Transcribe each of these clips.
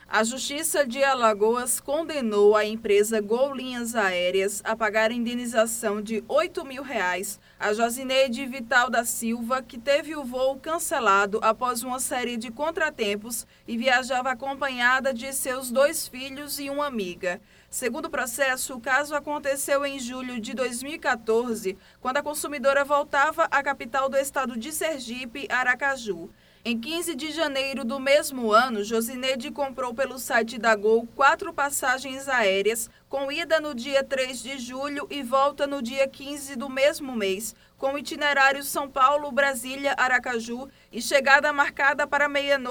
A Justiça de Alagoas condenou a empresa Gol Linhas Aéreas a pagar indenização de R$ 8.000 a Josineide Vital da Silva, que teve o voo cancelado após uma série de contratempos e viajava acompanhada de seus 2 filhos e uma amiga. Segundo o processo, o caso aconteceu em julho de 2014, quando a consumidora voltava à capital do estado de Sergipe, Aracaju. Em 15 de janeiro do mesmo ano, Josineide comprou pelo site da Gol 4 passagens aéreas, com ida no dia 3 de julho e volta no dia 15 do mesmo mês, com itinerário São Paulo, Brasília, Aracaju e chegada marcada para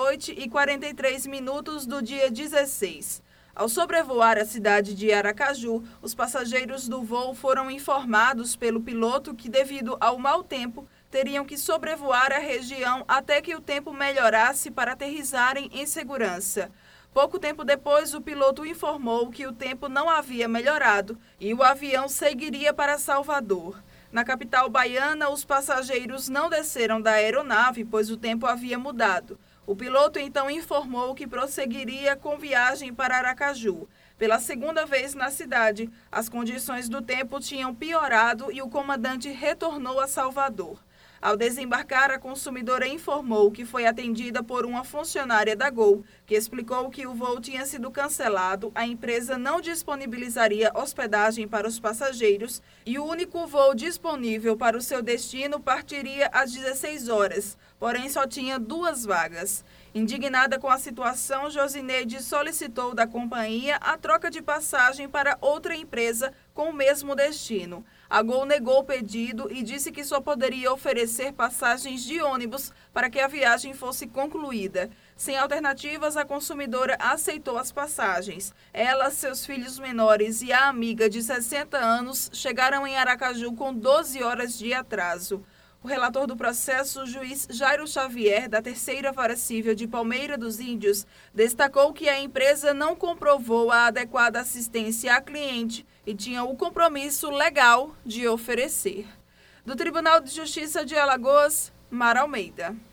00:43 do dia 16. Ao sobrevoar a cidade de Aracaju, os passageiros do voo foram informados pelo piloto que, devido ao mau tempo, teriam que sobrevoar a região até que o tempo melhorasse para aterrissarem em segurança. Pouco tempo depois, o piloto informou que o tempo não havia melhorado e o avião seguiria para Salvador. Na capital baiana, os passageiros não desceram da aeronave, pois o tempo havia mudado. O piloto então informou que prosseguiria com viagem para Aracaju. Pela segunda vez na cidade, as condições do tempo tinham piorado e o comandante retornou a Salvador. Ao desembarcar, a consumidora informou que foi atendida por uma funcionária da Gol, que explicou que o voo tinha sido cancelado, a empresa não disponibilizaria hospedagem para os passageiros e o único voo disponível para o seu destino partiria às 16 horas, porém só tinha 2 vagas. Indignada com a situação, Josineide solicitou da companhia a troca de passagem para outra empresa com o mesmo destino. A Gol negou o pedido e disse que só poderia oferecer passagens de ônibus para que a viagem fosse concluída. Sem alternativas, a consumidora aceitou as passagens. Ela, seus filhos menores e a amiga de 60 anos chegaram em Aracaju com 12 horas de atraso. O relator do processo, o juiz Jairo Xavier, da Terceira Vara Civil de Palmeira dos Índios, destacou que a empresa não comprovou a adequada assistência à cliente e tinha o compromisso legal de oferecer. Do Tribunal de Justiça de Alagoas, Mara Almeida.